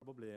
Probably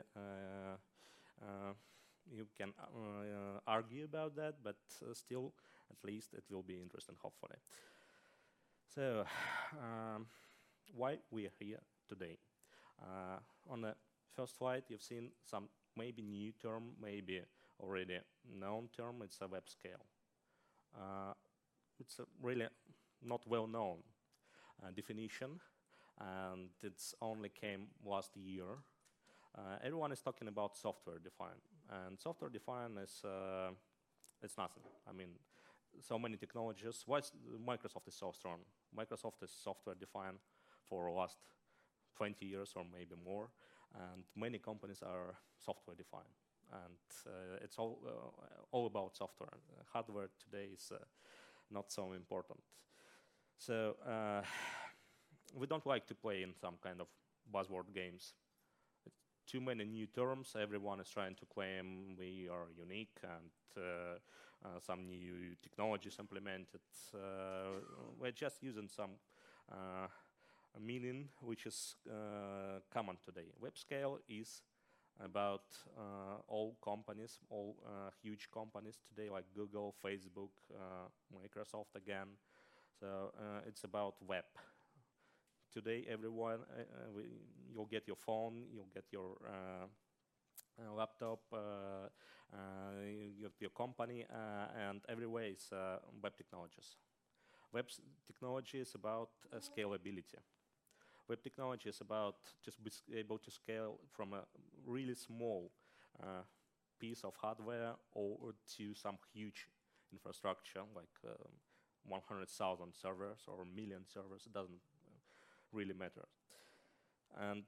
you can argue about that, but still, at least it will be interesting, hopefully. So, why we are here today? On the first slide, you've seen some maybe new term, maybe already known term. It's a web scale. It's a really not well known definition, and it's only came last year. Everyone is talking about software defined, and software defined is it's nothing. I mean, so many technologies. Why Microsoft is so strong? Microsoft is software defined for the last 20 years or maybe more, and many companies are software defined, and it's all about software. Hardware today is not so important. So we don't like to play in some kind of buzzword games. Too many new terms. Everyone is trying to claim we are unique and some new technologies implemented. We're just using some meaning which is common today. Web scale is about all companies, all huge companies today like Google, Facebook, Microsoft again. So it's about web. Today, everyone, you'll get your phone, you'll get your laptop, your company, and everywhere is web technologies. Web technology is about scalability. Web technology is about just be able to scale from a really small piece of hardware or to some huge infrastructure like 100,000 servers or a million servers. It doesn't really matter. And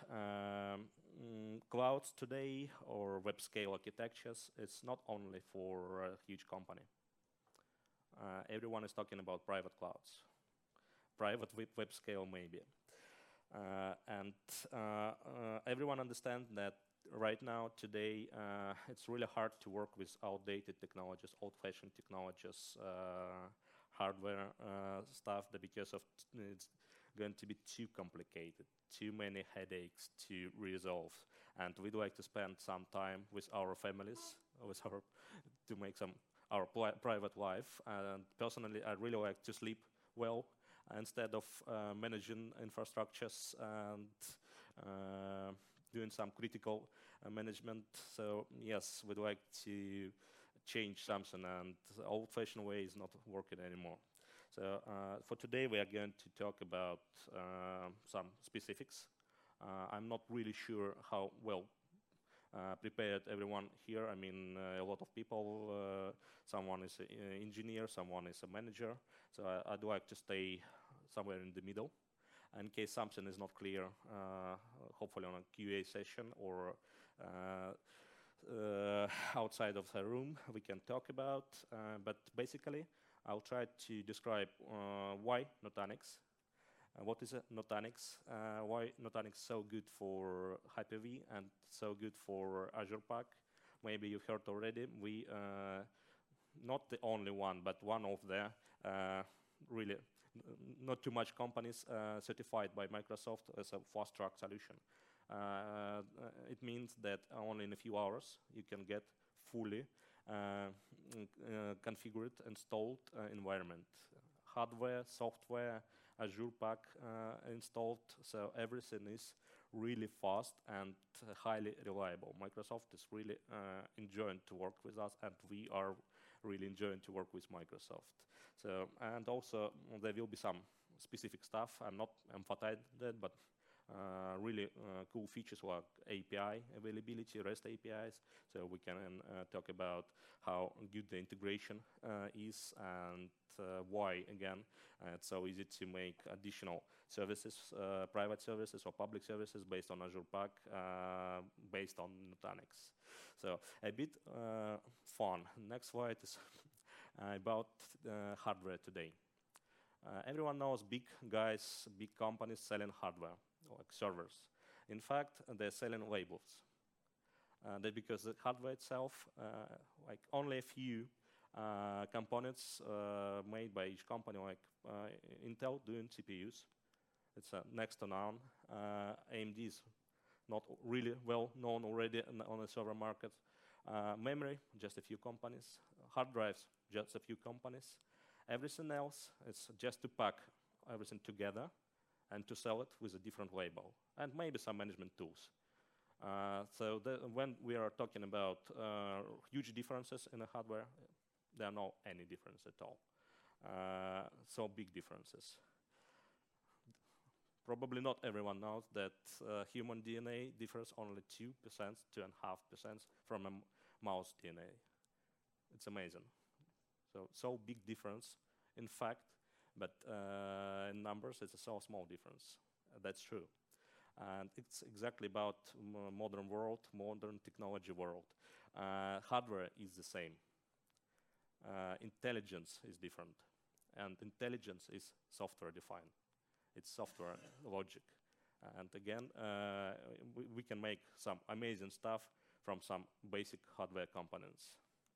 clouds today or web scale architectures, it's not only for a huge company. Everyone is talking about private clouds, private web scale maybe. And everyone understands that right now, today, it's really hard to work with outdated technologies, old-fashioned technologies, hardware stuff, because of it's going to be too complicated, too many headaches to resolve. And we'd like to spend some time with our families, to make our private life. And personally, I really like to sleep well instead of managing infrastructures and doing some critical management. So yes, we'd like to change something, and the old-fashioned way is not working anymore. So for today, we are going to talk about some specifics. I'm not really sure how well prepared everyone here. I mean, a lot of people, someone is an engineer, someone is a manager. So I'd like to stay somewhere in the middle. In case something is not clear, hopefully on a QA session or outside of the room, we can talk about. But basically, I'll try to describe why Nutanix, what is Nutanix, why Nutanix is so good for Hyper-V and so good for Azure Pack. Maybe you've heard already, we not the only one, but one of the really not too much companies certified by Microsoft as a fast-track solution. It means that only in a few hours you can get fully configured, installed environment. Hardware, software, Azure Pack installed, so everything is really fast and highly reliable. Microsoft is really enjoying to work with us, and we are really enjoying to work with Microsoft. So, and also there will be some specific stuff. I'm not emphasizing that, but really cool features like API availability, REST APIs. So we can talk about how good the integration is and why, again, it's so easy to make additional services, private services or public services based on Azure Pack, based on Nutanix. So a bit fun. Next slide is about hardware today. Everyone knows big guys, big companies selling hardware, like servers. In fact, they're selling labels. That because the hardware itself, like only a few components made by each company, like Intel doing CPUs. It's next to none. AMD is not really well known already on the server market. Memory, just a few companies. Hard drives, just a few companies. Everything else is just to pack everything together and to sell it with a different label, and maybe some management tools. So when we are talking about huge differences in the hardware, there are no any difference at all. So big differences. Probably not everyone knows that human DNA differs only 2%, 2.5% from a mouse DNA. It's amazing. So big difference in fact, but in numbers it's a so small difference. That's true. And it's exactly about modern world, modern technology world. Hardware is the same. Intelligence is different. And intelligence is software defined. It's software logic. And again, we can make some amazing stuff from some basic hardware components.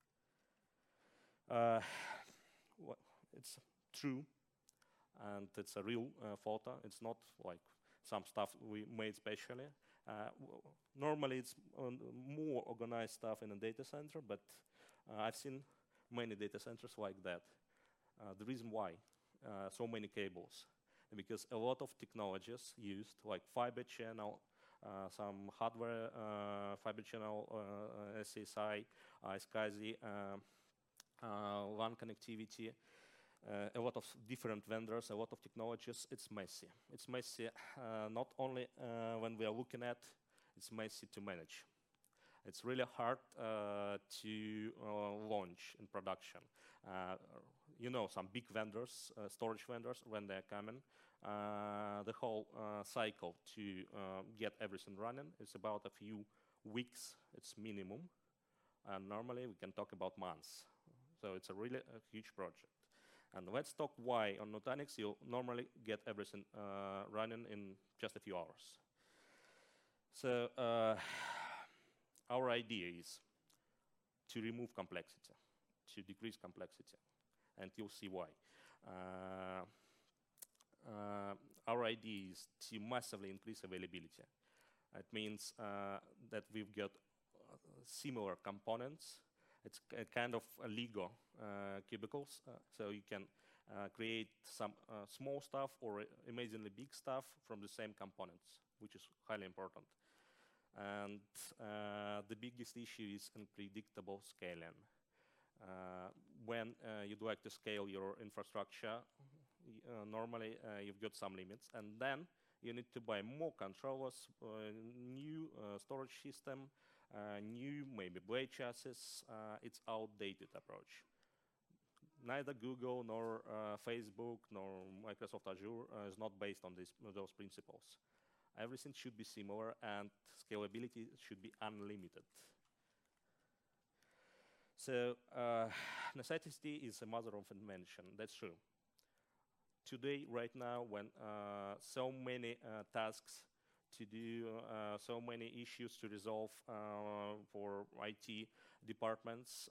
It's true, and it's a real photo. It's not like some stuff we made specially. Normally it's more organized stuff in a data center, but I've seen many data centers like that. The reason why so many cables, because a lot of technologies used, like fiber channel, some hardware, fiber channel, SSI, SCSI, LAN connectivity, a lot of different vendors, a lot of technologies. It's messy. It's messy not only when we are looking at, it's messy to manage. It's really hard to launch in production. You know, some big vendors, storage vendors, when they're coming, the whole cycle to get everything running is about a few weeks. It's minimum. And normally we can talk about months. So it's a really huge project. And let's talk why on Nutanix you'll normally get everything running in just a few hours. So our idea is to remove complexity, to decrease complexity, and you'll see why. Our idea is to massively increase availability. It means that we've got similar components. It's a kind of a Lego cubicles, so you can create some small stuff or amazingly big stuff from the same components, which is highly important. And the biggest issue is unpredictable scaling. When you'd like to scale your infrastructure, normally you've got some limits, and then you need to buy more controllers, new storage system, new maybe blade chassis. It's outdated approach. Neither Google nor Facebook nor Microsoft Azure is not based on those principles. Everything should be similar and scalability should be unlimited. So necessity is a mother of invention. That's true. Today, right now, when so many tasks to do, so many issues to resolve for IT departments,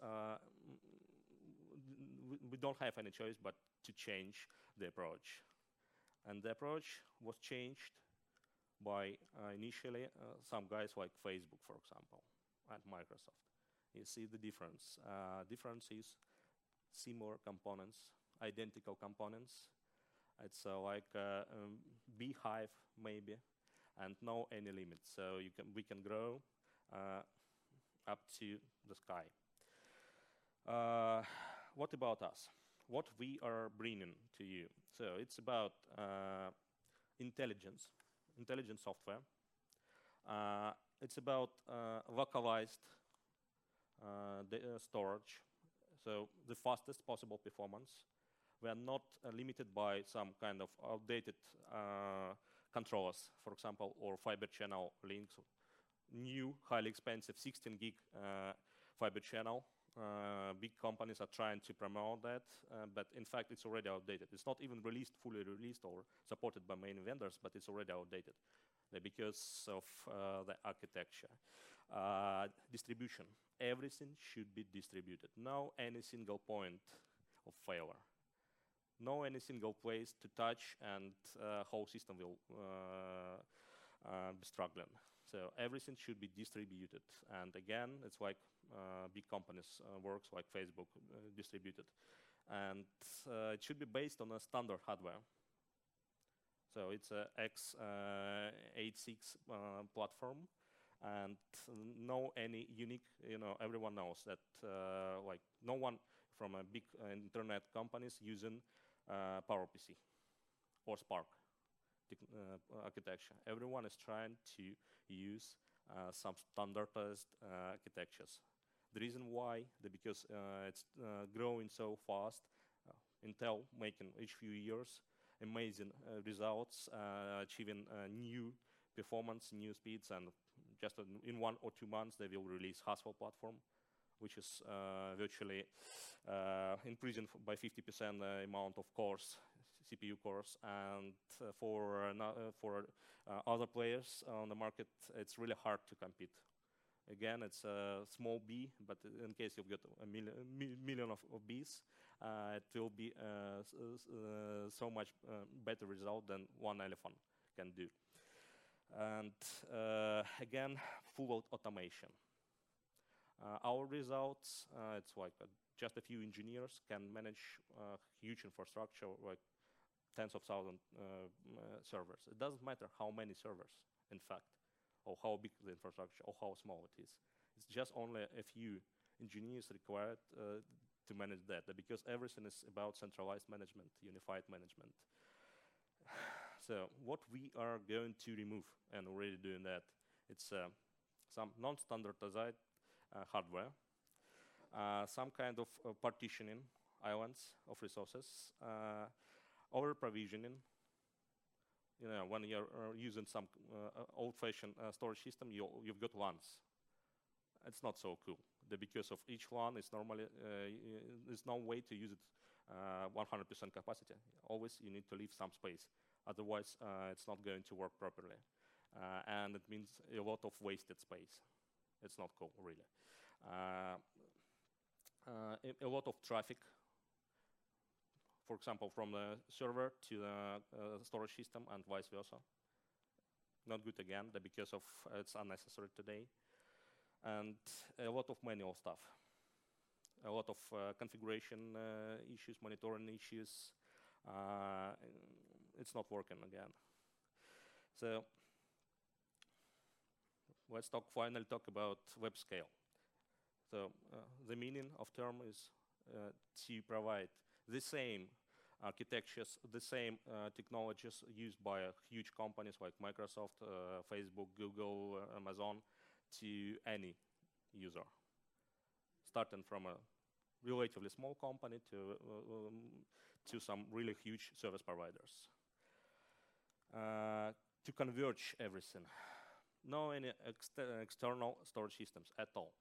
we don't have any choice but to change the approach. And the approach was changed by initially some guys like Facebook, for example, and Microsoft. You see the difference. Difference is similar components, identical components. It's like a beehive maybe, and no any limits. So we can grow up to the sky. What about us? What we are bringing to you? So it's about intelligent software. It's about localized storage, so the fastest possible performance. We are not limited by some kind of outdated controllers, for example, or fiber channel links. New, highly expensive 16 gig fiber channel. Big companies are trying to promote that, but in fact it's already outdated. It's not even fully released or supported by main vendors, but it's already outdated because of the architecture. Distribution. Everything should be distributed. No any single point of failure. No any single place to touch and whole system will be struggling. So everything should be distributed. And again, it's like big companies works like Facebook distributed. And it should be based on a standard hardware. So it's a x86 platform, and no any unique. Everyone knows that like no one from a big internet companies using PowerPC or Spark architecture. Everyone is trying to use some standardized architectures. The reason why, because it's growing so fast, Intel making each few years amazing results, achieving new performance, new speeds, and just in 1 or 2 months they will release Haswell platform, which is virtually increasing by 50% the amount of cores, CPU cores, and for other players on the market, it's really hard to compete. Again, it's a small B, but in case you've got a million of Bs, it will be so much better result than one elephant can do. And again, full automation. Our results, it's like just a few engineers can manage huge infrastructure, like tens of thousands servers. It doesn't matter how many servers, in fact, or how big the infrastructure, or how small it is. It's just only a few engineers required to manage that, because everything is about centralized management, unified management. So what we are going to remove, and already doing that, it's some non-standardized hardware, some kind of partitioning islands of resources, over-provisioning. When you're using some old-fashioned storage system, you've got LANs. It's not so cool. Because of each LAN is normally, there's no way to use it 100% capacity. Always you need to leave some space. Otherwise, it's not going to work properly. And it means a lot of wasted space. It's not cool, really. A lot of traffic, for example, from the server to the storage system and vice versa. Not good again, because of it's unnecessary today. And a lot of manual stuff. A lot of configuration issues, monitoring issues. It's not working again. So let's finally talk about web scale. So the meaning of term is to provide the same architectures, the same technologies used by huge companies like Microsoft, Facebook, Google, Amazon, to any user, starting from a relatively small company to some really huge service providers. To converge everything, no any external storage systems at all.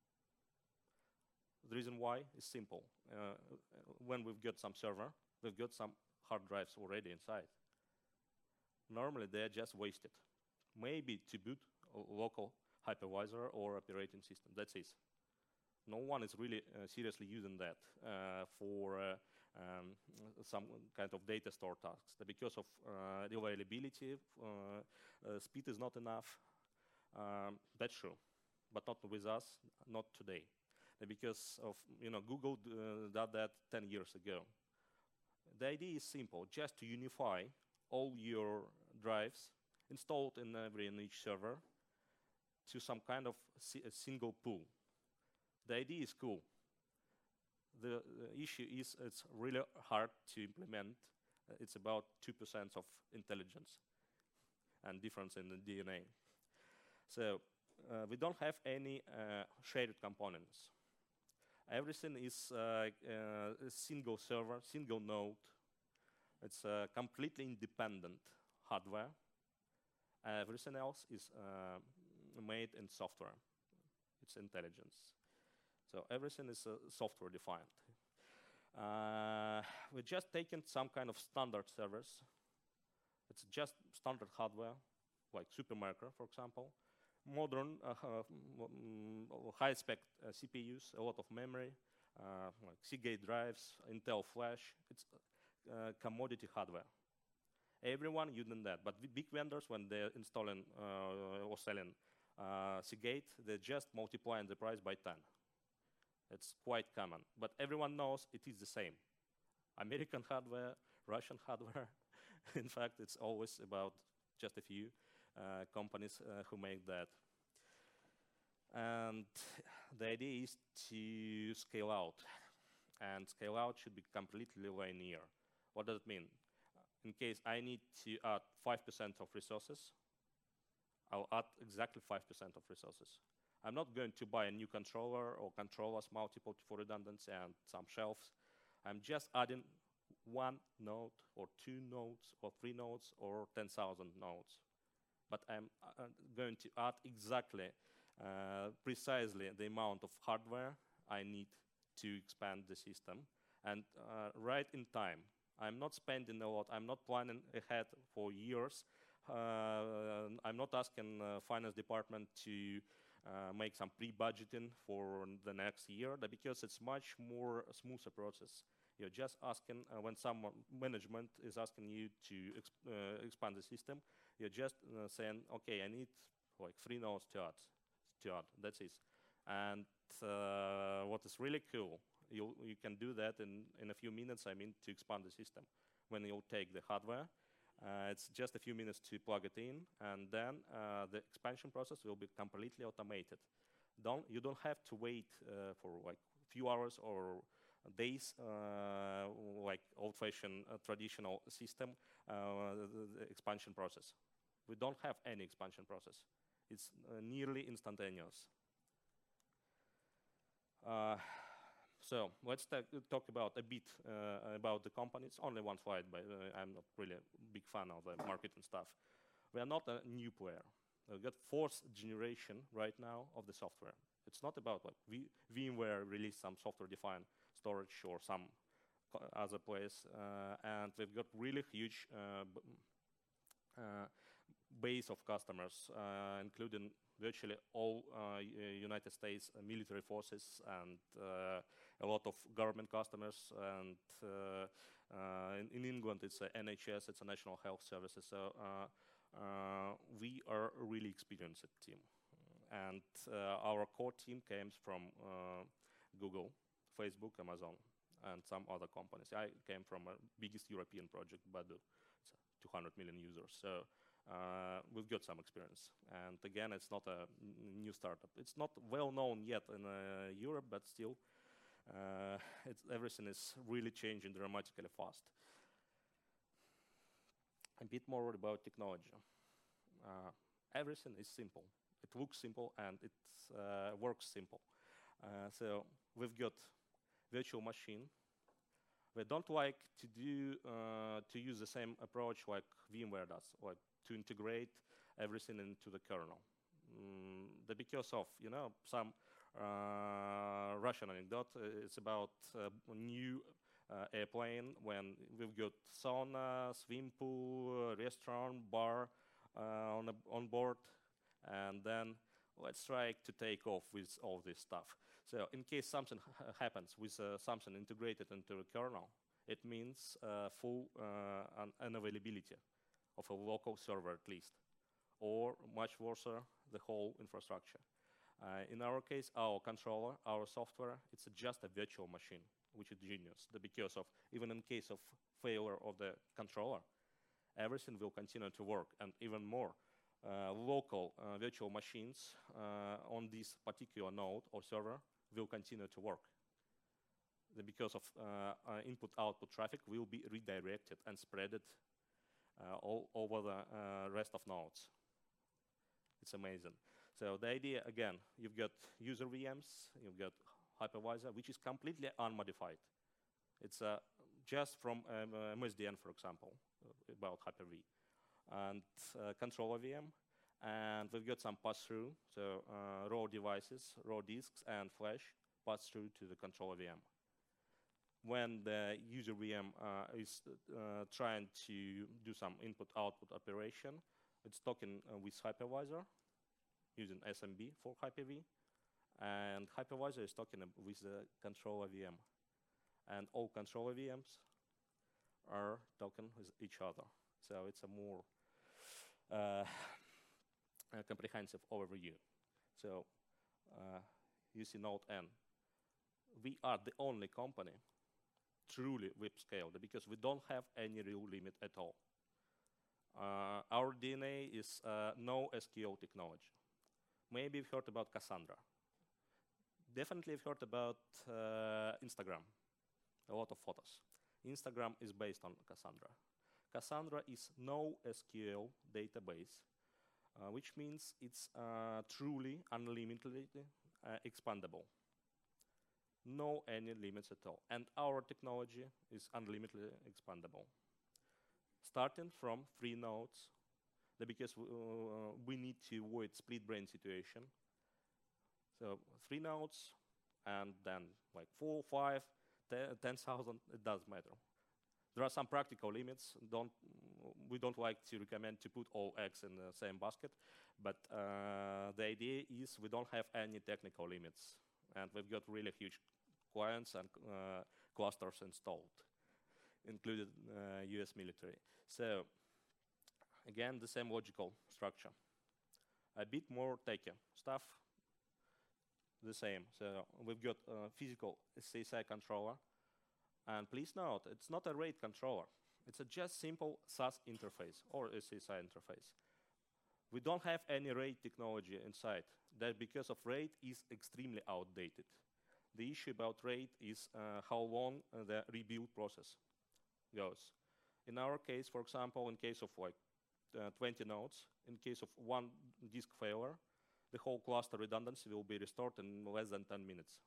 The reason why is simple. When we've got some server, we've got some hard drives already inside. Normally, they're just wasted. Maybe to boot a local hypervisor or operating system. That's it. No one is really seriously using that for some kind of data store tasks. Because of the availability, speed is not enough. That's true, but not with us, not today. Because of Google did that 10 years ago. The idea is simple: just to unify all your drives installed in each server to some kind of a single pool. The idea is cool. The issue is it's really hard to implement. It's about 2% of intelligence and difference in the DNA. So we don't have any shared components. Everything is a single server, single node. It's a completely independent hardware. Everything else is made in software. It's intelligence. So everything is software defined. We're just taking some kind of standard servers. It's just standard hardware, like Supermicro, for example. Modern, high-spec CPUs, a lot of memory, like Seagate drives, Intel Flash. It's commodity hardware. Everyone using that. But the big vendors, when they're installing or selling Seagate, they're just multiplying the price by 10. It's quite common. But everyone knows it is the same. American hardware, Russian hardware. In fact, it's always about just a few companies who make that. And the idea is to scale out. And scale out should be completely linear. What does it mean? In case I need to add 5% of resources, I'll add exactly 5% of resources. I'm not going to buy a new controller or controllers multiple for redundancy and some shelves. I'm just adding one node or 2 nodes or 3 nodes or 10,000 nodes. But I'm going to add exactly, precisely the amount of hardware I need to expand the system, and right in time. I'm not spending a lot. I'm not planning ahead for years. I'm not asking finance department to make some pre-budgeting for the next year, because it's much more a smoother process. You're just asking, when someone management is asking you to expand the system, you're just saying, okay, I need like 3 nodes to add. That's it. And what is really cool, you can do that in a few minutes, to expand the system. When you'll take the hardware, it's just a few minutes to plug it in, and then the expansion process will be completely automated. You don't have to wait for like a few hours or days, like old-fashioned traditional system, the expansion process. We don't have any expansion process. It's nearly instantaneous. So let's talk about a bit about the company. It's only one slide, but I'm not really a big fan of the marketing stuff. We are not a new player. We've got 4th generation right now of the software. It's not about like VMware released some software-defined storage or some other place, and we've got really huge base of customers, including virtually all United States military forces and a lot of government customers. And in England, it's a NHS, it's a National Health Services. So we are a really experienced team. And our core team comes from Google, Facebook, Amazon, and some other companies. I came from a biggest European project, Badu. It's 200 million users. So we've got some experience. And again, it's not a new startup. It's not well known yet in Europe, but still, everything is really changing dramatically fast. A bit more about technology. Everything is simple. It looks simple and it works simple. So we've got virtual machine. We don't like to use the same approach like VMware does, like to integrate everything into the kernel. Because of some Russian anecdote, it's about a new airplane when we've got sauna, swimming pool, restaurant, bar on board, and then let's try to take off with all this stuff. So in case something happens with something integrated into the kernel, it means full unavailability of a local server at least, or much worse, the whole infrastructure. In our case, our controller, our software, it's just a virtual machine, which is genius. Because of, even in case of failure of the controller, everything will continue to work, and even more. Local virtual machines on this particular node or server will continue to work. Because of input-output traffic will be redirected and spreaded all over the rest of nodes. It's amazing. So the idea, again, you've got user VMs, you've got hypervisor, which is completely unmodified. It's just from MSDN, for example, about Hyper-V. And controller VM, and we've got some pass-through, so raw devices, raw disks, and flash pass through to the controller VM. When the user VM is trying to do some input-output operation, it's talking with hypervisor using SMB for Hyper-V, and hypervisor is talking with the controller VM, and all controller VMs are talking with each other. So it's a more uh, comprehensive overview. So you see Node N. We are the only company truly web scaled because we don't have any real limit at all. Our DNA is no SQL technology. Maybe you've heard about Cassandra. Definitely you've heard about Instagram, a lot of photos. Instagram is based on Cassandra. Cassandra is no SQL database, which means it's truly unlimitedly expandable. No any limits at all. And our technology is unlimitedly expandable. Starting from 3 nodes, because we need to avoid split brain situation. So 3 nodes, and then like 4, 5, 10,000, it doesn't matter. There are some practical limits. We don't like to recommend to put all eggs in the same basket, but the idea is we don't have any technical limits, and we've got really huge clients and clusters installed, including US military. So again, the same logical structure. A bit more techy stuff, the same. So we've got a physical SSI controller. And please note, it's not a RAID controller. It's a just simple SAS interface or SSI interface. We don't have any RAID technology inside. That because of RAID is extremely outdated. The issue about RAID is how long the rebuild process goes. In our case, for example, in case of like 20 nodes, in case of one disk failure, the whole cluster redundancy will be restored in less than 10 minutes.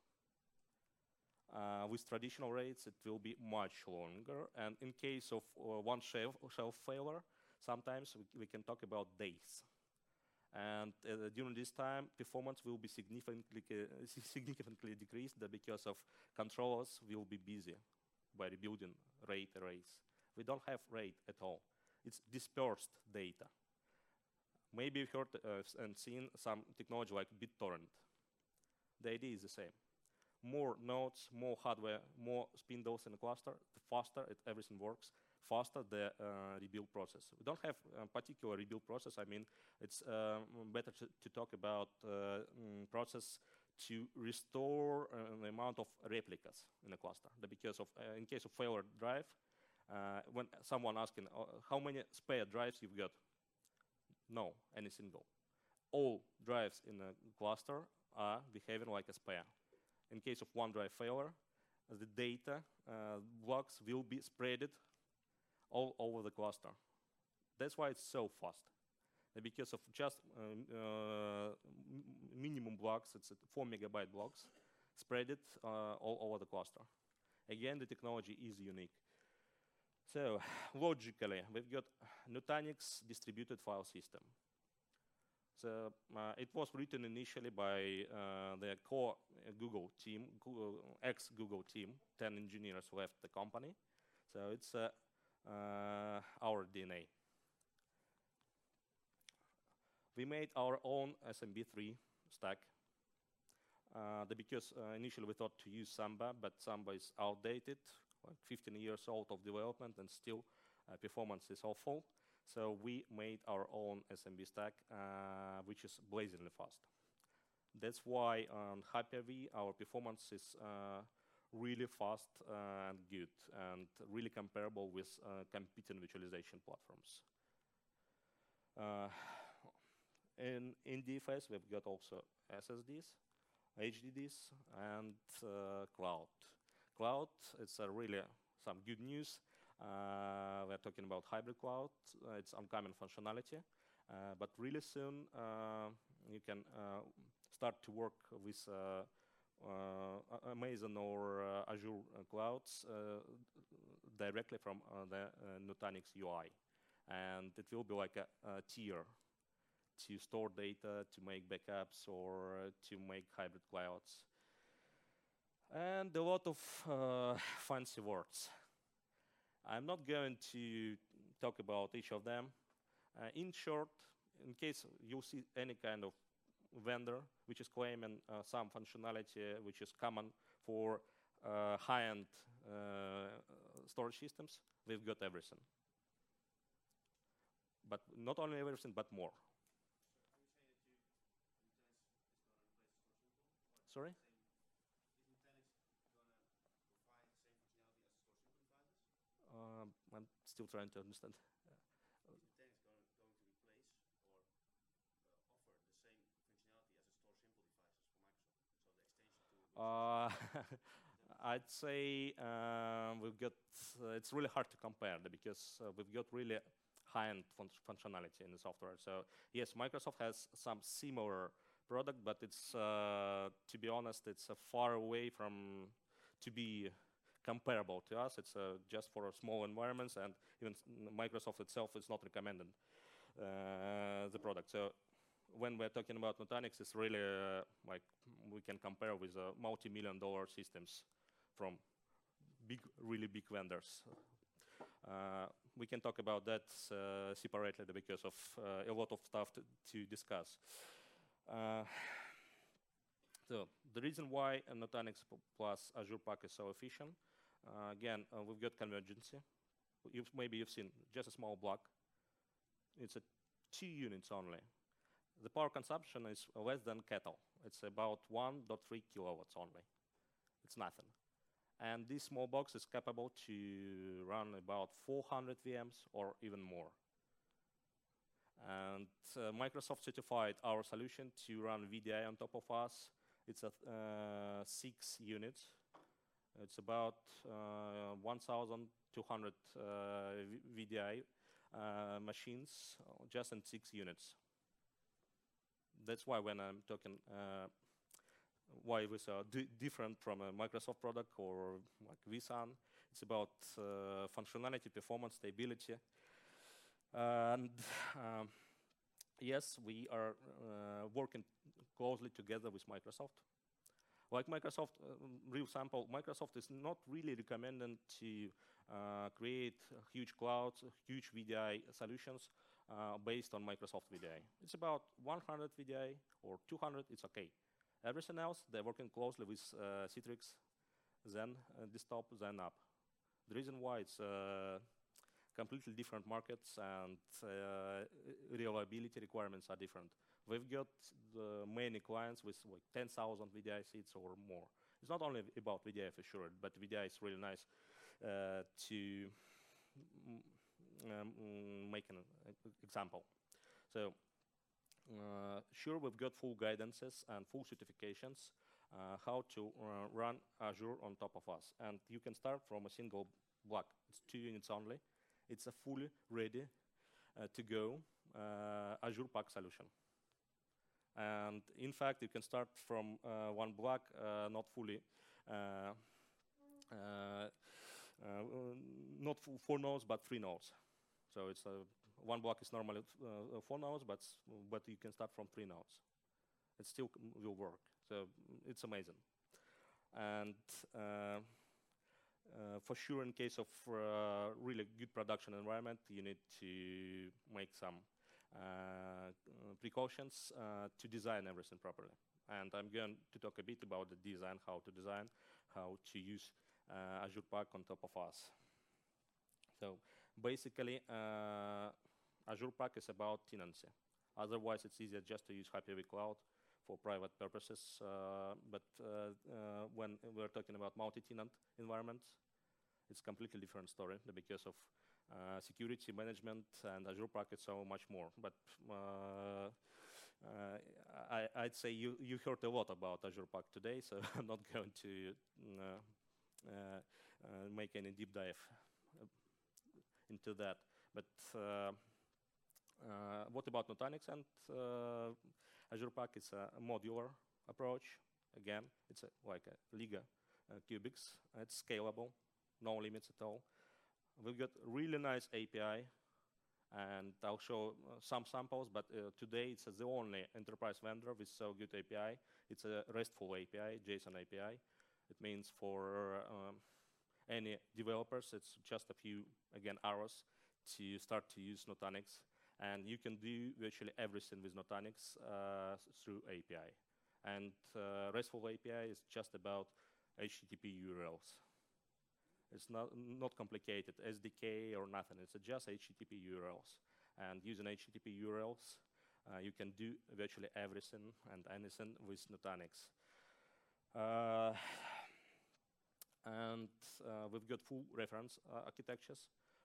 With traditional RAIDs, it will be much longer. And in case of one shelf failure, sometimes we can talk about days. And during this time, performance will be significantly decreased because of controllers will be busy by rebuilding RAID arrays. We don't have RAID at all. It's dispersed data. Maybe you've heard and seen some technology like BitTorrent. The idea is the same. More nodes, more hardware, more spindles in the cluster, the faster everything works, faster the rebuild process. We don't have a particular rebuild process. I mean, it's better to talk about process to restore the amount of replicas in the cluster. Because of, in case of failure drive, when someone asking how many spare drives you've got, no, any single. All drives in a cluster are behaving like a spare. In case of one drive failure, the data blocks will be spread all over the cluster. That's why it's so fast. Because of just minimum blocks, it's 4 megabyte blocks, spread it all over the cluster. Again, the technology is unique. So logically, we've got Nutanix distributed file system. So it was written initially by the core Google team, ex-Google team. 10 engineers left the company. So it's our DNA. We made our own SMB3 stack. Because initially we thought to use Samba, but Samba is outdated, like 15 years old of development, and still performance is awful. So we made our own SMB stack, which is blazingly fast. That's why on Hyper-V, our performance is really fast and good, and really comparable with competing virtualization platforms. In DFS, we've got also SSDs, HDDs, and cloud. Cloud, it's really some good news. We're talking about hybrid cloud. It's uncommon functionality, but really soon you can start to work with Amazon or Azure clouds directly from the Nutanix UI. And it will be like a tier to store data, to make backups, or to make hybrid clouds. And a lot of fancy words. I'm not going to talk about each of them. In short, in case you see any kind of vendor which is claiming some functionality which is common for high-end storage systems, we've got everything. but not only everything, but more. Sorry? I'm still trying to understand. Uh, I'd say we've got. It's really hard to compare because we've got really high-end functionality in the software. So yes, Microsoft has some similar product, but it's to be honest, it's far away from to be comparable to us. It's just for small environments, and even Microsoft itself is not recommending the product. So when we're talking about Nutanix, it's really like we can compare with multi-million-dollar systems from really big vendors. We can talk about that separately because of a lot of stuff to discuss. So the reason why Nutanix plus Azure Pack is so efficient, again, we've got convergency. Maybe you've seen just a small block. It's 2 units only. The power consumption is less than Kettle. It's about 1.3 kilowatts only. It's nothing. And this small box is capable to run about 400 VMs or even more. And Microsoft certified our solution to run VDI on top of us. It's 6 units. It's about 1,200 VDI machines just in 6 units. That's why when I'm talking why we are different from a Microsoft product or like vSAN, it's about functionality, performance, stability. And yes, we are working closely together with Microsoft. Like Microsoft, real sample, Microsoft is not really recommending to create huge clouds, huge VDI solutions based on Microsoft VDI. It's about 100 VDI or 200, it's okay. Everything else, they're working closely with Citrix, then desktop, then app. The reason why it's completely different markets and reliability requirements are different. We've got many clients with like 10,000 VDI seats or more. It's not only about VDI for sure, but VDI is really nice to make an example. So sure, we've got full guidances and full certifications how to run Azure on top of us. And you can start from a single block. It's 2 units only. It's a fully ready to go Azure Pack solution. And in fact, you can start from 1 block, not fully, not 4 nodes, but 3 nodes. So it's 1 block is normally 4 nodes, but you can start from 3 nodes. It still will work. So it's amazing. And for sure, in case of really good production environment, you need to make some precautions to design everything properly. And I'm going to talk a bit about the design, how to design, how to use Azure Pack on top of us. So basically, Azure Pack is about tenancy. Otherwise, it's easier just to use Hyper-V Cloud for private purposes. But when we're talking about multi-tenant environments, it's completely different story because of security management and Azure Pack is so much more. But I'd say you heard a lot about Azure Pack today, so I'm not going to make any deep dive into that. But what about Nutanix and Azure Pack? Is a modular approach. Again, it's like a Liga Cubics. It's scalable, no limits at all. We've got really nice API, and I'll show some samples, but today it's the only enterprise vendor with so good API. It's a RESTful API, JSON API. It means for any developers, it's just a few, again, hours to start to use Nutanix. And you can do virtually everything with Nutanix through API. And RESTful API is just about HTTP URLs. It's not complicated, SDK or nothing. It's just HTTP URLs. And using HTTP URLs, you can do virtually everything and anything with Nutanix. And we've got full reference architectures.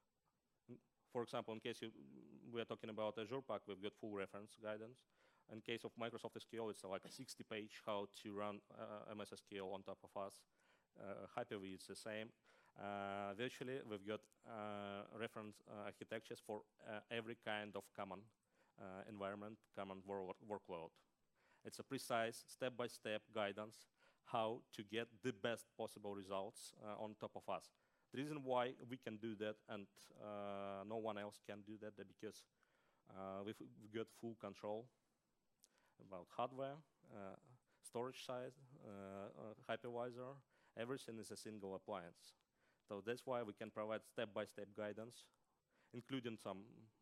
For example, in case we are talking about Azure Pack, we've got full reference guidance. In case of Microsoft SQL, it's like a 60-page how to run MS SQL on top of us. Hyper-V is the same. Virtually, we've got reference architectures for every kind of common environment, common workload. It's a precise, step-by-step guidance how to get the best possible results on top of us. The reason why we can do that and no one else can do that is because we've got full control about hardware, storage size, hypervisor. Everything is a single appliance. So that's why we can provide step-by-step guidance, including some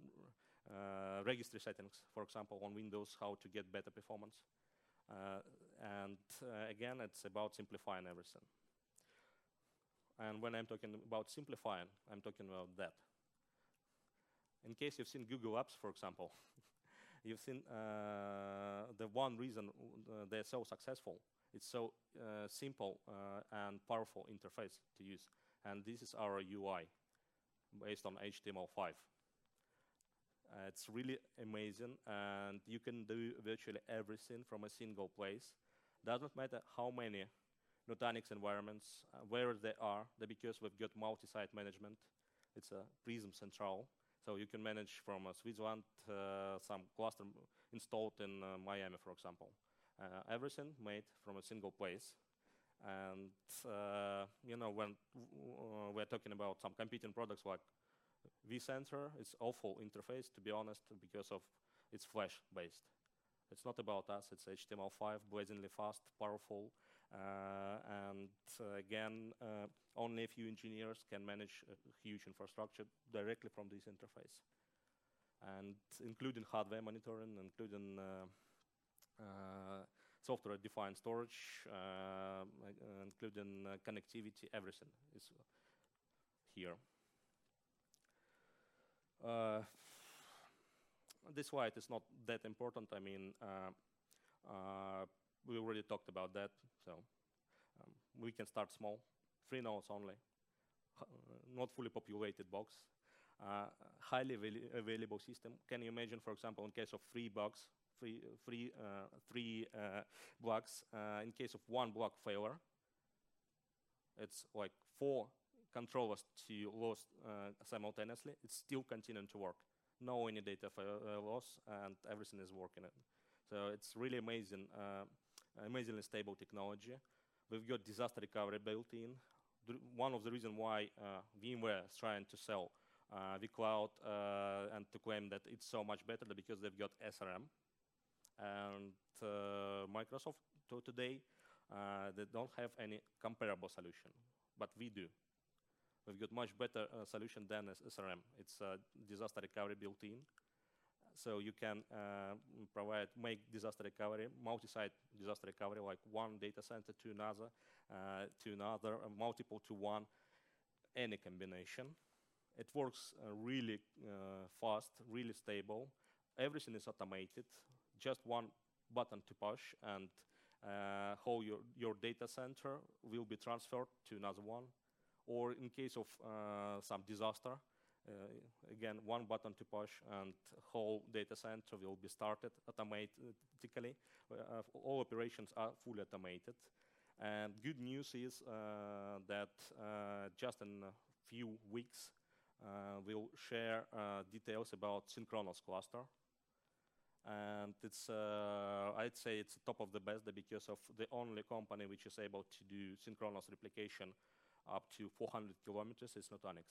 registry settings, for example, on Windows, how to get better performance. And again, it's about simplifying everything. And when I'm talking about simplifying, I'm talking about that. In case you've seen Google Apps, for example, you've seen the one reason they're so successful. It's so simple and powerful interface to use. And this is our UI based on HTML5. It's really amazing, and you can do virtually everything from a single place. Doesn't matter how many Nutanix environments, where they are, because we've got multi-site management. It's a Prism Central, so you can manage from Switzerland, some cluster installed in Miami, for example. Everything made from a single place. And you know, when we're talking about some competing products like vCenter, it's awful interface, to be honest, because of it's Flash-based. It's not about us, it's HTML5, blazingly fast, powerful, and again, only a few engineers can manage a huge infrastructure directly from this interface. And including hardware monitoring, including software-defined storage, including connectivity, everything is here. This slide is not that important. I mean, we already talked about that, so we can start small, 3 nodes only, not fully populated box, highly available system. Can you imagine, for example, in case of 3 blocks, three blocks, in case of 1 block failure, it's like 4 controllers to lose simultaneously. It's still continuing to work. No any data loss, and everything is working. So it's really amazing, amazingly stable technology. We've got disaster recovery built in. One of the reasons why VMware is trying to sell vCloud and to claim that it's so much better because they've got SRM. And Microsoft today, they don't have any comparable solution, but we do. We've got much better solution than SRM. It's disaster recovery built in. So you can make disaster recovery, multi-site disaster recovery, like one data center to another, multiple to one, any combination. It works really fast, really stable. Everything is automated. Just one button to push, and how your data center will be transferred to another one. Or in case of some disaster, again, one button to push, and whole data center will be started automatically. All operations are fully automated. And good news is that just in a few weeks, we'll share details about Synchronos cluster. And it's, I'd say it's top of the best because of the only company which is able to do Synchronos replication up to 400 kilometers is Nutanix.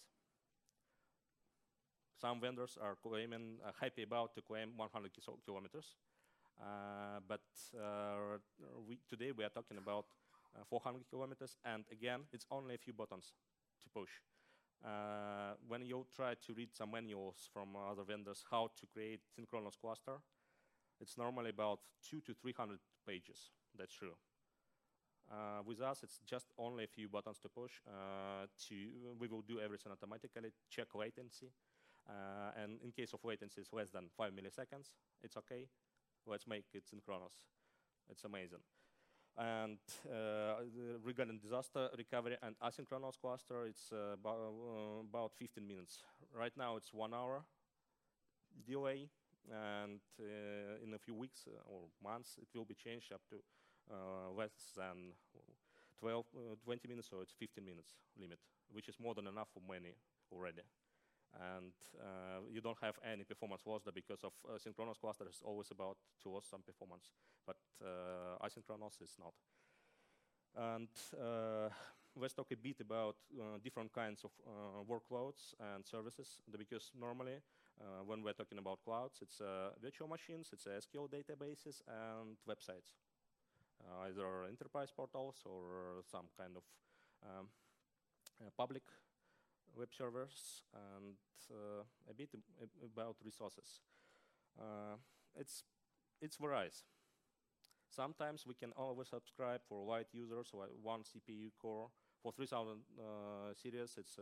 Some vendors are claiming, happy about to claim 100 kilometers. But today we are talking about 400 kilometers. And again, it's only a few buttons to push. When you try to read some manuals from other vendors how to create Synchronos cluster, it's normally about 200 to 300 pages. That's true. With us, it's just only a few buttons to push. We will do everything automatically, check latency, And in case of latency, it's less than 5 milliseconds. It's okay. Let's make it synchronous. It's amazing. And regarding disaster recovery and asynchronous cluster, it's about 15 minutes. Right now, it's 1 hour delay, and in a few weeks or months, it will be changed up to less than 20 minutes, so it's 15 minutes limit, which is more than enough for many already. And you don't have any performance loss there because of synchronous cluster is always about to lose some performance, but asynchronous is not. And let's talk a bit about different kinds of workloads and services, because normally when we're talking about clouds, it's virtual machines, it's SQL databases, and websites, either enterprise portals or some kind of public web servers, and a bit about resources. It's varies. Sometimes we can oversubscribe for light users, like one CPU core. For 3000 series, it's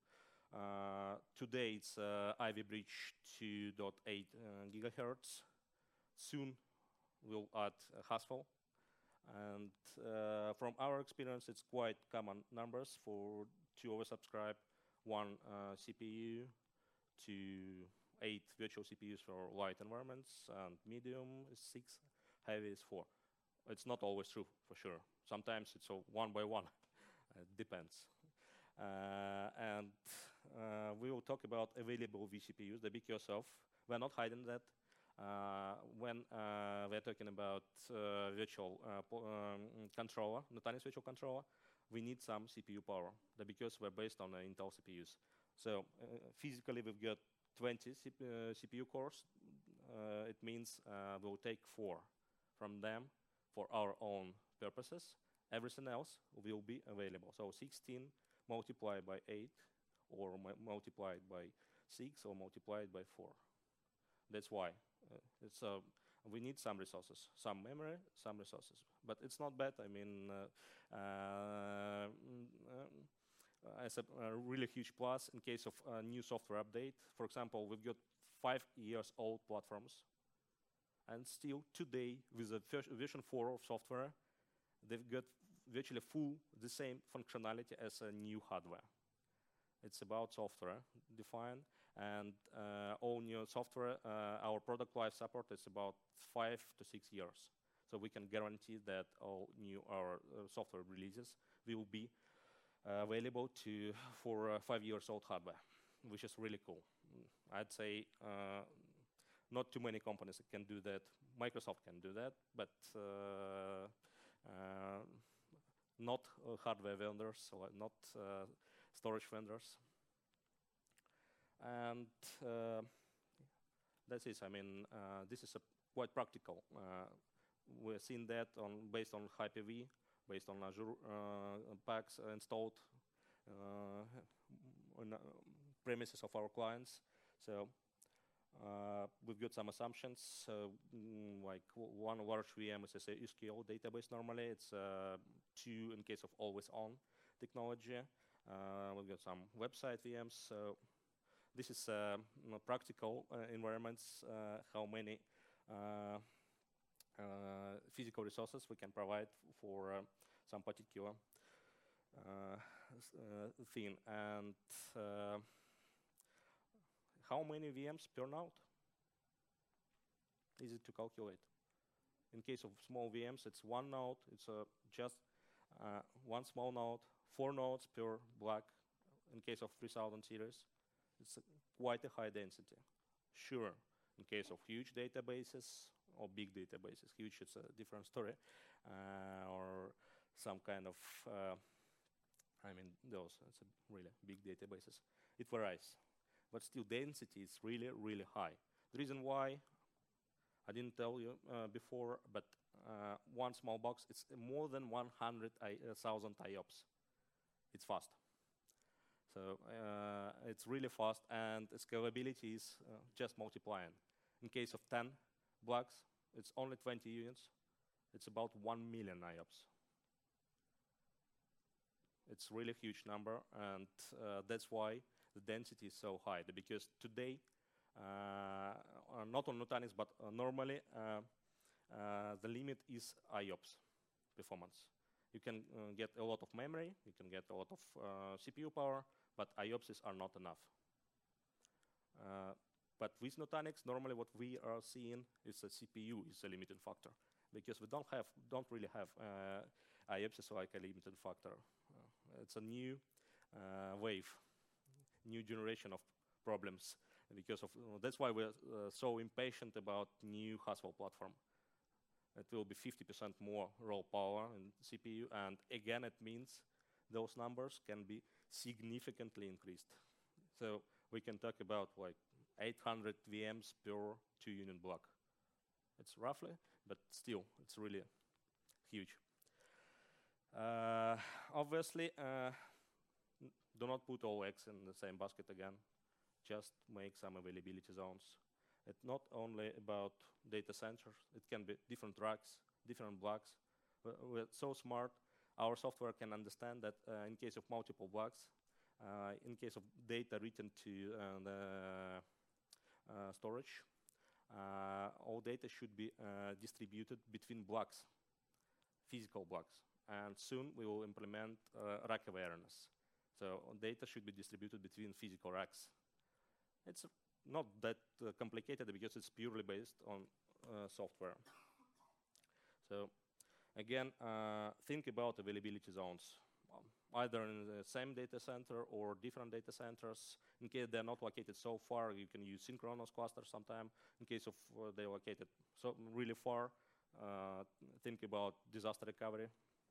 today it's Ivy Bridge 2.8 gigahertz. Soon we'll add Haswell. And from our experience, it's quite common numbers to oversubscribe one CPU to 8 virtual CPUs for light environments, and medium is 6, heavy is 4. It's not always true, for sure. Sometimes it's one by one. It depends. And we will talk about available vCPUs, the big yourself. We're not hiding that. When we're talking about virtual controller, Nutanix virtual controller, we need some CPU power, because we're based on Intel CPUs. So physically, we've got 20 CPU cores. It means we'll take 4 from them for our own purposes. Everything else will be available. So 16 multiplied by 8, or multiplied by 6, or multiplied by 4. That's why we need some resources, some memory, some resources. But it's not bad. I mean, as a really huge plus in case of a new software update. For example, we've got 5-year-old platforms, and still today, with the version 4 of software, they've got virtually the same functionality as a new hardware. It's about software defined, and all new software, our product life support is about 5 to 6 years. So we can guarantee that all our software releases will be available for 5-year-old hardware, which is really cool. I'd say not too many companies can do that. Microsoft can do that, but not hardware vendors, or not storage vendors. And that's it. I mean, this is quite practical. We're seeing that based on Hyper-V, based on Azure packs installed on premises of our clients. So we've got some assumptions. Like one large VM is a SQL database normally. It's 2 in case of always-on technology. We've got some website VMs. So this is practical environments, how many physical resources we can provide for some particular thing. And how many VMs per node? Easy to calculate. In case of small VMs, it's 1 node. It's just one small node, 4 nodes per block. In case of 3000 series, it's quite a high density. Sure, in case of huge databases or big databases, huge is a different story, or some kind of, those, it's really big databases. It varies, but still density is really, really high. The reason why, I didn't tell you before, but one small box, it's more than 100,000 IOPS. It's fast. So it's really fast, and scalability is just multiplying. In case of 10 blocks, it's only 20 units. It's about 1 million IOPS. It's really huge number, and that's why the density is so high. Because today, not on Nutanix, but normally, the limit is IOPS performance. You can get a lot of memory, you can get a lot of CPU power, but IOPS are not enough. But with Nutanix, normally what we are seeing is a CPU is a limiting factor, because we don't really have IOPS like a limiting factor. It's a new wave, new generation of problems. Because of that's why we're so impatient about new Haswell platform. It will be 50% more raw power in CPU, and again, it means those numbers can be significantly increased. So we can talk about like 800 VMs per 2-unit block. It's roughly, but still, it's really huge. Obviously, do not put all eggs in the same basket again. Just make some availability zones. It's not only about data centers. It can be different racks, different blocks. We're so smart. Our software can understand that in case of multiple blocks, in case of data written to the storage, all data should be distributed between blocks, physical blocks. And soon we will implement rack awareness. So data should be distributed between physical racks. It's not that complicated because it's purely based on software. So again, think about availability zones, either in the same data center or different data centers. In case they're not located so far, you can use synchronous clusters sometime. In case of they're located so really far, think about disaster recovery.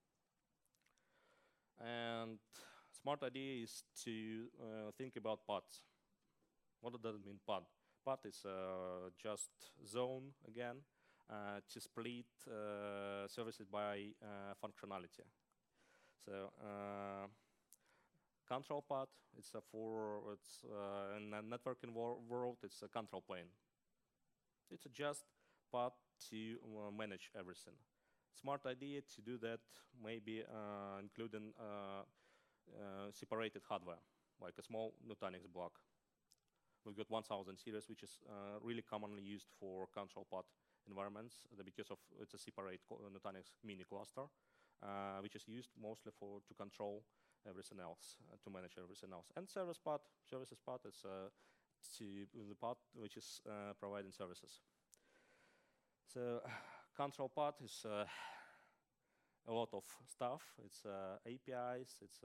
And smart idea is to think about pods. What does it mean, pod? Pod is just zone, again, to split services by functionality. So control pod, it's in a networking world, it's a control plane. It's just pod to manage everything. Smart idea to do that, maybe including separated hardware, like a small Nutanix block. We've got 1000 series, which is really commonly used for control pod environments because of it's a separate Nutanix mini cluster, which is used mostly to control everything else, to manage everything else. And services pod is the pod which is providing services. So control pod is a lot of stuff. It's APIs, it's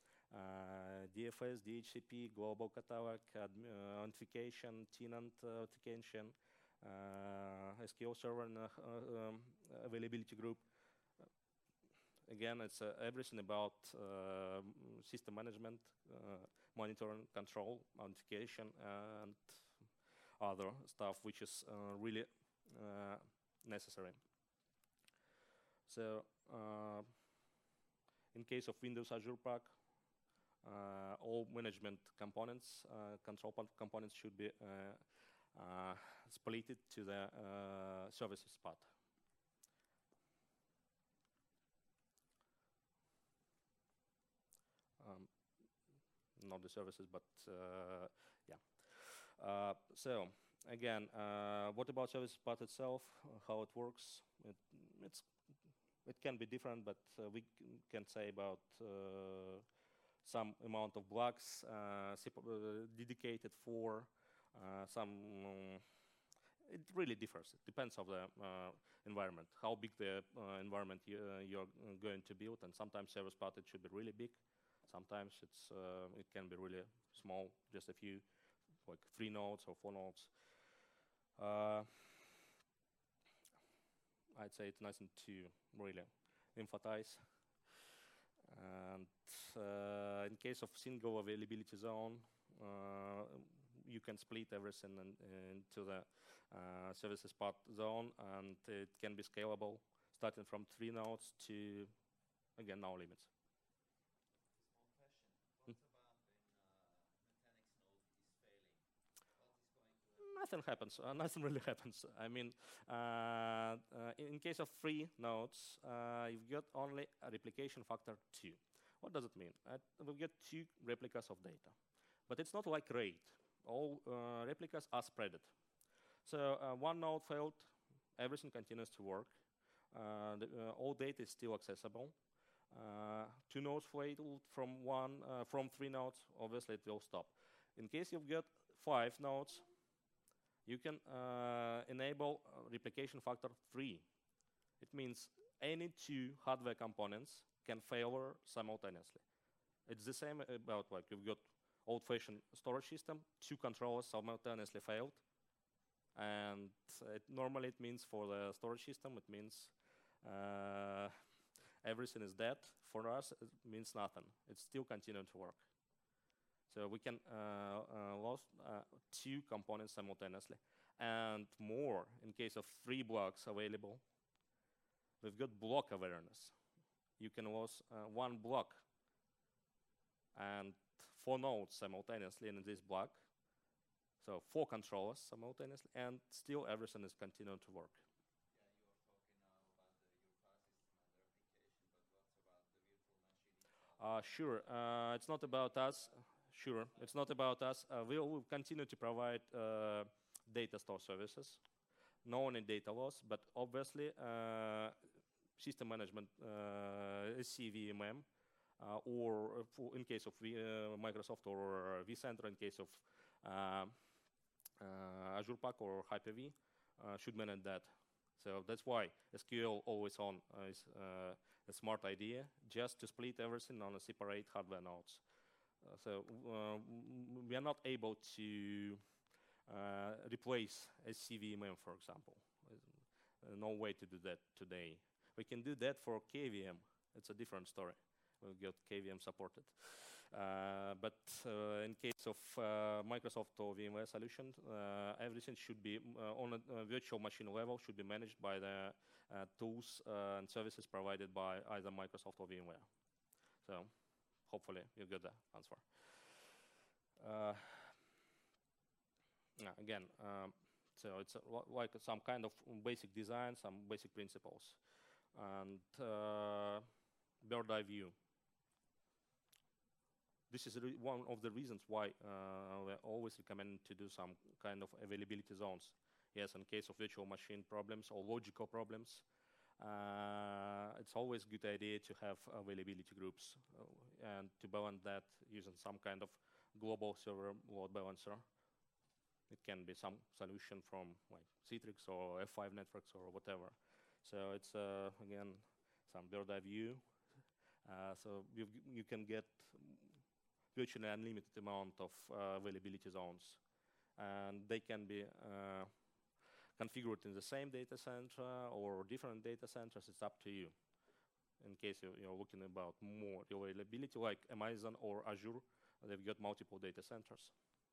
DFS, DHCP, global catalog, authentication, tenant authentication, SQL Server availability group. Again, it's everything about system management, monitoring, control, authentication, and other stuff which is really necessary. So in case of Windows Azure Pack, all management components, control components should be split to the services part. Not the services, but yeah. So again, what about services part itself? How it works? It can be different, but we can say about some amount of blocks dedicated for some. It really differs. It depends on the environment, how big the environment you're going to build, and sometimes service part it should be really big. Sometimes it can be really small, just a few, like 3 nodes or 4 nodes. I'd say it's nice to really emphasize. And in case of single availability zone, you can split everything into the services part zone, and it can be scalable, starting from 3 nodes to, again, no limits. Nothing happens. Nothing really happens. I mean, in case of 3 nodes, you've got only a replication factor 2. What does it mean? We've got 2 replicas of data. But it's not like RAID. All replicas are spreaded. So one node failed, everything continues to work. All data is still accessible. Two nodes failed from three nodes, obviously it will stop. In case you've got 5 nodes, you can enable replication factor 3. It means any 2 hardware components can fail simultaneously. It's the same about like you've got old-fashioned storage system, 2 controllers simultaneously failed, and normally it means for the storage system it means everything is dead. For us it means nothing. It's still continuing to work. So we can lose 2 components simultaneously, and more in case of 3 blocks available. We've got block awareness. You can lose 1 block and 4 nodes simultaneously in this block. So 4 controllers simultaneously, and still everything is continuing to work. Sure, it's not about us. Sure, it's not about us. We will continue to provide data store services, not only data loss, but obviously system management, SCVMM, or in case of Microsoft or vCenter, in case of Azure Pack or Hyper-V, should manage that. So that's why SQL always on is a smart idea, just to split everything on a separate hardware nodes. So we are not able to replace SCVMM, for example. No way to do that today. We can do that for KVM. It's a different story. We've got KVM supported. But in case of Microsoft or VMware solution, everything should be on a virtual machine level, should be managed by the tools and services provided by either Microsoft or VMware. So hopefully you get the answer. Again, so it's like some kind of basic design, some basic principles. And bird eye view. This is one of the reasons why we're always recommending to do some kind of availability zones. Yes, in case of virtual machine problems or logical problems, it's always a good idea to have availability groups and to balance that using some kind of global server load balancer. It can be some solution from like Citrix or F5 networks or whatever. So it's again some bird eye view. So you can get virtually unlimited amount of availability zones, and they can be configured in the same data center or different data centers. It's up to you. In case you're looking about more availability, like Amazon or Azure, they've got multiple data centers.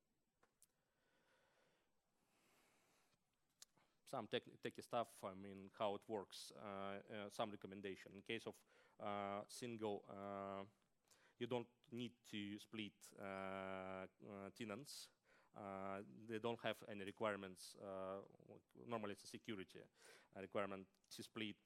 Some techy stuff, I mean, how it works, some recommendation. In case of single, you don't need to split tenants. They don't have any requirements. Normally it's a security requirement to split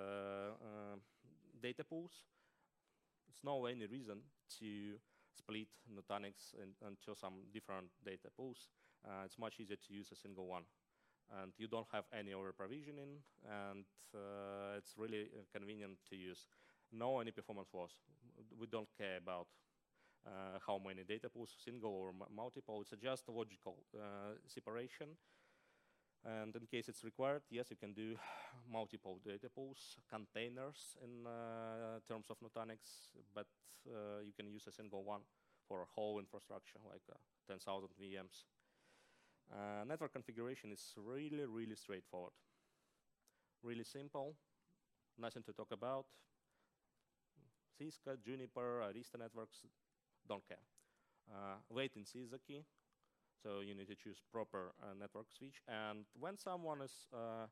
data pools. It's no any reason to split Nutanix into some different data pools. It's much easier to use a single one. And you don't have any over provisioning, and it's really convenient to use. No any performance loss. We don't care about how many data pools, single or multiple. It's just a logical separation. And in case it's required, yes, you can do multiple data pools, containers in terms of Nutanix, but you can use a single one for a whole infrastructure, like 10,000 VMs. Network configuration is really, really straightforward. Really simple, nothing to talk about. Cisco, Juniper, Arista networks, don't care. Latency is the key, so you need to choose proper network switch. And when someone is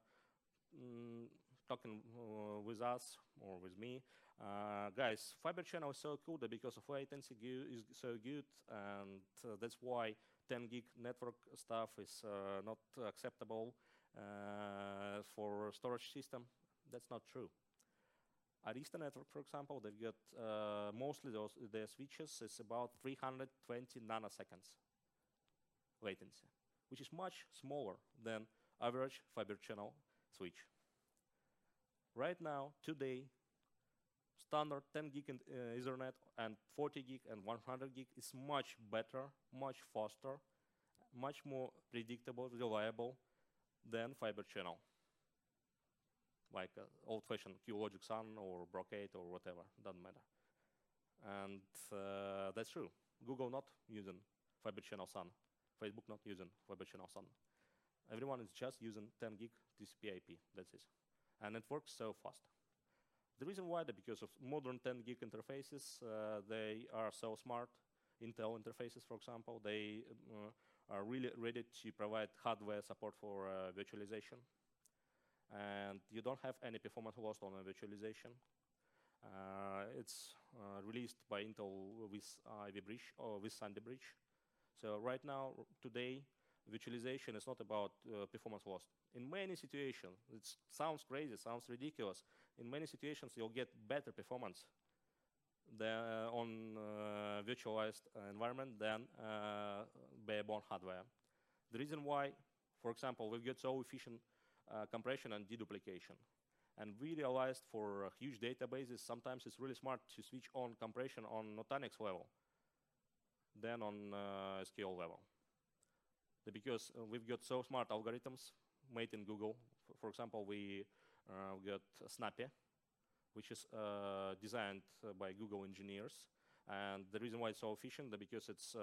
talking with us or with me, guys, Fiber Channel is so cool that because of latency is so good, and that's why 10 gig network stuff is not acceptable for storage system. That's not true. Arista Network, for example, they've got mostly their switches is about 320 nanoseconds latency, which is much smaller than average fiber channel switch. Right now, today, standard 10 gig Ethernet and 40 gig and 100 gig is much better, much faster, much more predictable, reliable than fiber channel, like old-fashioned QLogic SUN or Brocade or whatever, doesn't matter. And that's true. Google not using fiber channel SUN. Facebook not using fiber channel SUN. Everyone is just using 10 gig TCP IP, that's it. And it works so fast. The reason why, because of modern 10 gig interfaces, they are so smart. Intel interfaces, for example, they are really ready to provide hardware support for virtualization. And you don't have any performance loss on a virtualization. It's released by Intel with Ivy Bridge or with Sandy Bridge. So right now, today, virtualization is not about performance loss. In many situations, it sounds crazy, sounds ridiculous. In many situations, you'll get better performance on virtualized environment than bare-bone hardware. The reason why, for example, we've got so efficient compression and deduplication. And we realized for huge databases, sometimes it's really smart to switch on compression on Nutanix level than on SQL level. Because we've got so smart algorithms made in Google. For example, we got Snappy, which is designed by Google engineers. And the reason why it's so efficient is because it's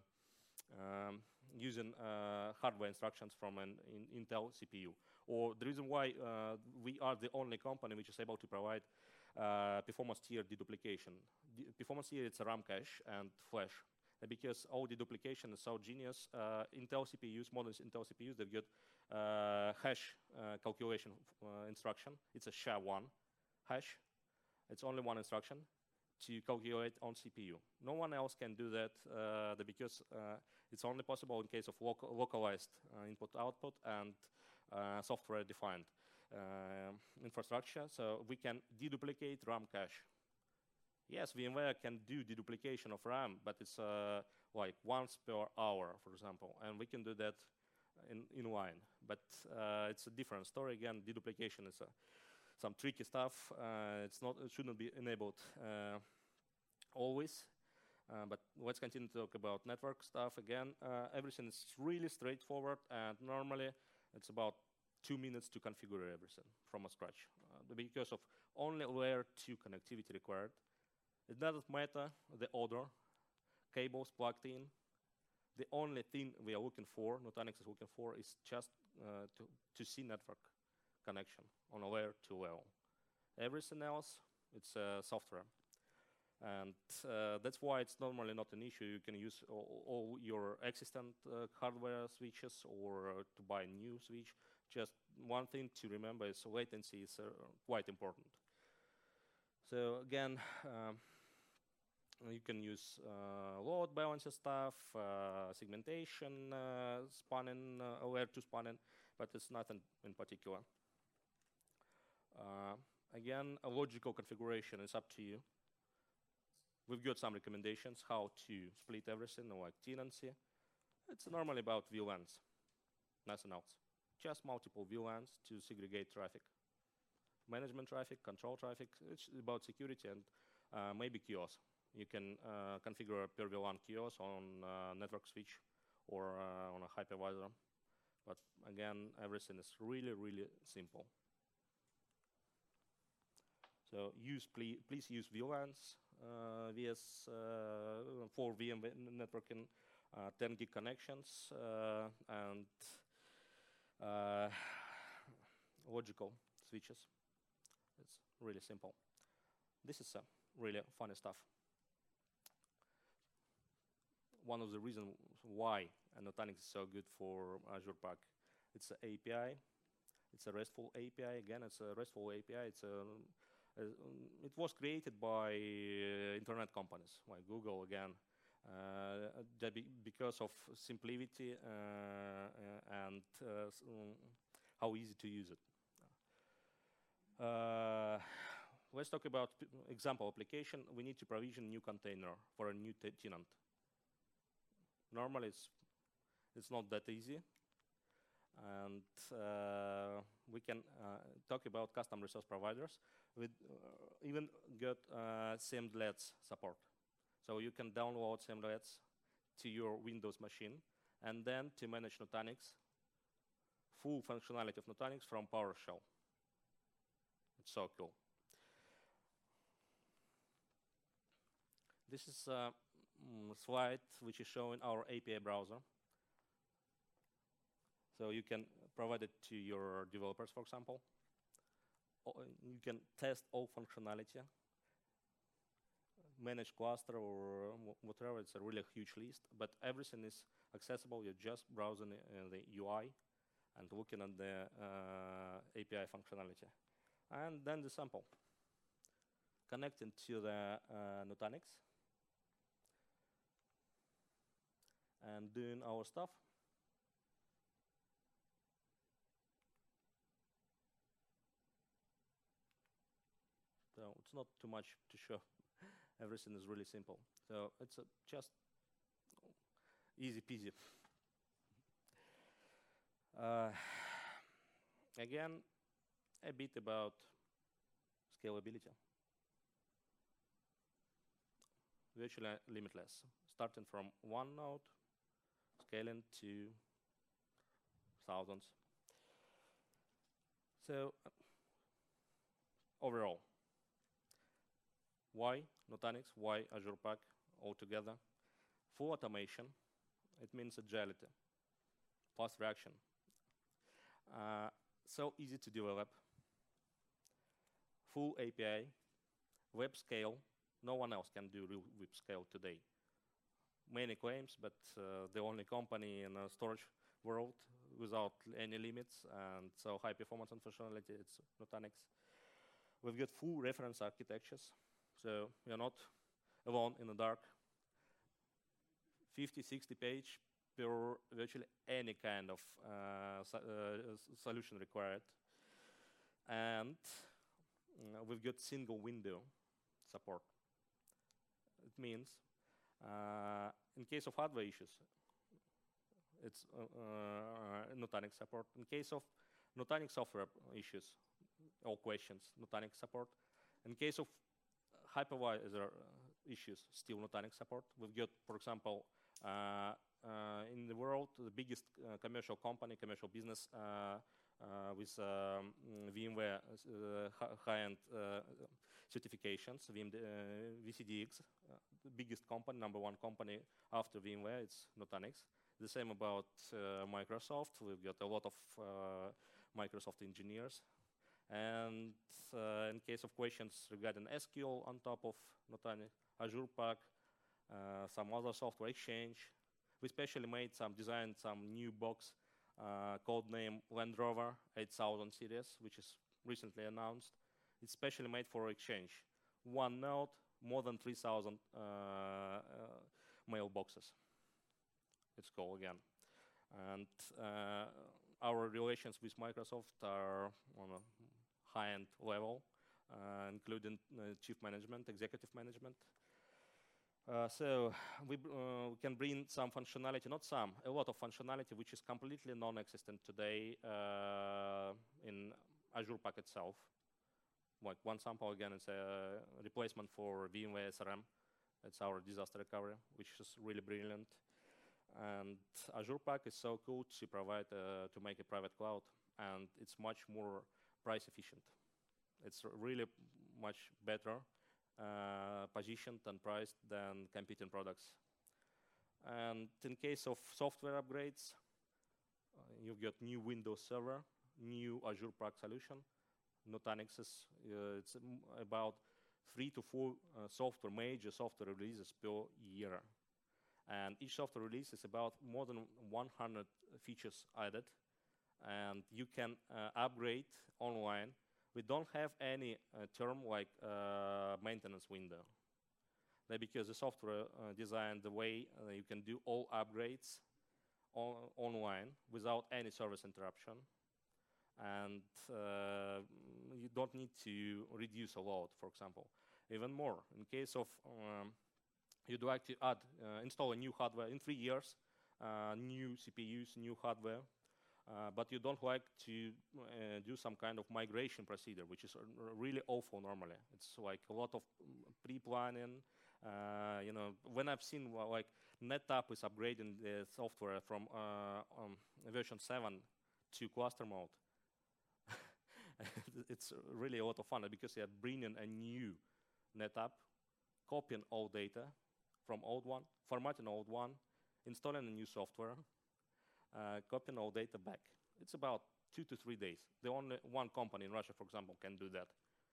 using hardware instructions from an Intel CPU. Or the reason why we are the only company which is able to provide performance tier deduplication. Performance tier, it's a RAM cache and flash. Because all deduplication is so genius, Intel CPUs, modern Intel CPUs, they've got hash calculation instruction. It's a SHA-1 hash. It's only one instruction to calculate on CPU. No one else can do that because it's only possible in case of localized input-output and software-defined infrastructure. So we can deduplicate RAM cache. Yes, VMware can do deduplication of RAM, but it's like once per hour, for example, and we can do that in line. But it's a different story. Again, deduplication is some tricky stuff. It shouldn't be enabled always. But let's continue to talk about network stuff again. Everything is really straightforward, and normally it's about 2 minutes to configure everything from scratch because of only layer 2 connectivity required. It doesn't matter the order, cables plugged in. The only thing we are looking for, Nutanix is looking for, is just to see network connection on a layer 2 level. Everything else, it's software. And that's why it's normally not an issue. You can use all your existing hardware switches or to buy a new switch. Just one thing to remember is latency is quite important. So again, you can use load balancer stuff, segmentation, spanning, layer 2 spanning, but it's nothing in particular. Again, a logical configuration is up to you. We've got some recommendations how to split everything, like tenancy. It's normally about VLANs, nothing else. Just multiple VLANs to segregate traffic. Management traffic, control traffic, it's about security and maybe QoS. You can configure a per VLAN QoS on network switch or on a hypervisor. But again, everything is really, really simple. So please use VLANs, for VM networking, 10 gig connections, and logical switches. It's really simple. This is really funny stuff. One of the reasons why Nutanix is so good for Azure Pack, it's an API. It's a RESTful API. Again, it's a RESTful API. It was created by internet companies like Google again, because of simplicity and how easy to use it. let's talk about example application. We need to provision new container for a new tenant. Normally, it's not that easy, and we can talk about custom resource providers. We even got Semdlets support, so you can download Semdlets to your Windows machine, and then to manage Nutanix, full functionality of Nutanix from PowerShell. It's so cool. This is a slide which is showing our API browser. So you can provide it to your developers, for example. You can test all functionality, manage cluster or whatever. It's a really huge list, but everything is accessible. You're just browsing the UI and looking at the API functionality. And then the sample. Connecting to the Nutanix and doing our stuff. So it's not too much to show. Everything is really simple. So it's just easy peasy. Again, a bit about scalability. Virtually limitless, starting from one node, scaling to thousands. So overall, why Nutanix? Why Azure Pack altogether? Full automation. It means agility, fast reaction. So easy to develop. Full API, web scale. No one else can do real web scale today. Many claims, but the only company in the storage world without any limits, and so high performance and functionality, it's Nutanix. We've got full reference architectures, so you're not alone in the dark. 50, 60 page per virtually any kind of solution required. And we've got single window support. It means in case of hardware issues, it's Nutanix support. In case of Nutanix software issues or questions, Nutanix support. In case of hypervisor issues, still Nutanix support. We've got, for example, in the world, the biggest commercial company, commercial business with VMware high-end certifications, VCDX, the biggest company, number one company after VMware, it's Nutanix. The same about Microsoft. We've got a lot of Microsoft engineers. And in case of questions regarding SQL on top of Nutanix, Azure Pack, some other software Exchange. We specially designed some new box codename Land Rover 8000 series, which is recently announced. It's specially made for Exchange. One node, more than 3,000 mailboxes. It's cool again. And our relations with Microsoft are on a high-end level, including chief management, executive management. So we can bring some functionality, not some, a lot of functionality which is completely non-existent today in Azure Pack itself. Like one sample again, it's a replacement for VMware SRM. It's our disaster recovery, which is really brilliant. And Azure Pack is so cool to provide, to make a private cloud, and it's much more price efficient. It's really much better positioned and priced than competing products. And in case of software upgrades, you've got new Windows Server, new Azure Pack solution. Nutanix is it's about 3 to 4 major software releases per year. And each software release is about more than 100 features added. And you can upgrade online. We don't have any term like maintenance window. Because the software designed the way you can do all upgrades online without any service interruption. and you don't need to reduce a load, for example. Even more, in case of you'd like to install a new hardware in 3 years, new CPUs, new hardware, but you don't like to do some kind of migration procedure, which is really awful normally. It's like a lot of pre-planning. When I've seen like NetApp is upgrading the software from version 7 to cluster mode, it's really a lot of fun because they are bringing a new NetApp, copying all data from old one, formatting old one, installing a new software, copying all data back. It's about 2 to 3 days. The only one company in Russia, for example, can do that.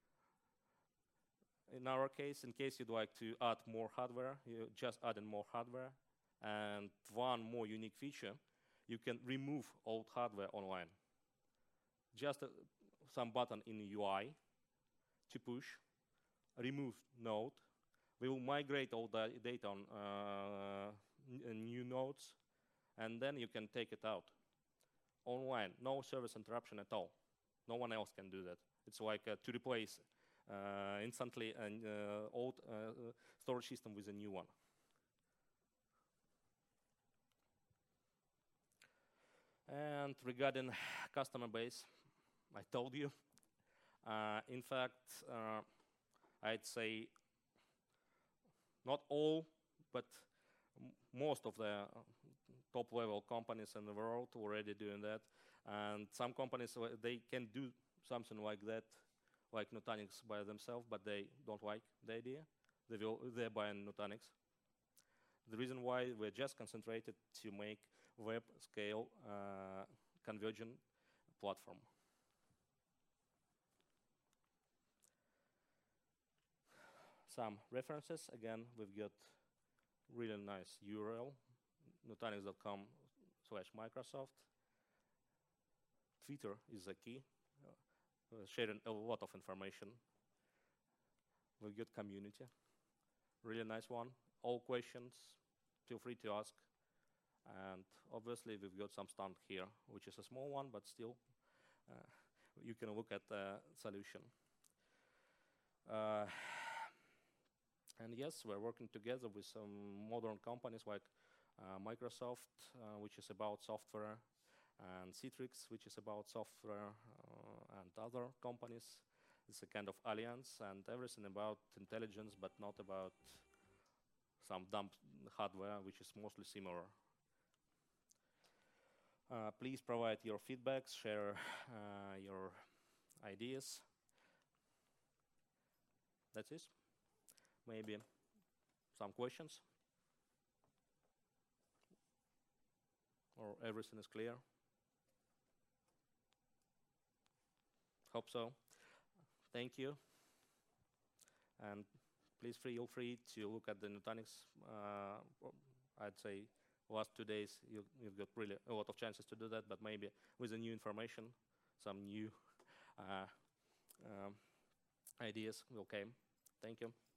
In our case, in case you'd like to add more hardware, you just add in more hardware. And one more unique feature, you can remove old hardware online. Just some button in the UI to push, remove node. We will migrate all the data on new nodes, and then you can take it out online. No service interruption at all. No one else can do that. It's like to replace instantly an old storage system with a new one. And regarding customer base, I told you. In fact, I'd say not all, but most of the top-level companies in the world already doing that. And some companies, they can do something like that, like Nutanix by themselves, but they don't like the idea. They're buying Nutanix. The reason why we're just concentrated to make web scale convergent platform. Some references. Again, we've got really nice URL, nutanix.com/Microsoft. Twitter is the key, sharing a lot of information. We've got community, really nice one. All questions, feel free to ask. And obviously, we've got some stand here, which is a small one, but still, you can look at the solution. And yes, we're working together with some modern companies like Microsoft, which is about software, and Citrix, which is about software, and other companies. It's a kind of alliance and everything about intelligence, but not about some dumb hardware, which is mostly similar. Please provide your feedbacks, share your ideas. That's it. Maybe some questions? Or everything is clear? Hope so. Thank you. And please feel free to look at the Nutanix. I'd say last 2 days you've got really a lot of chances to do that, but maybe with the new information, some new ideas will come. Thank you.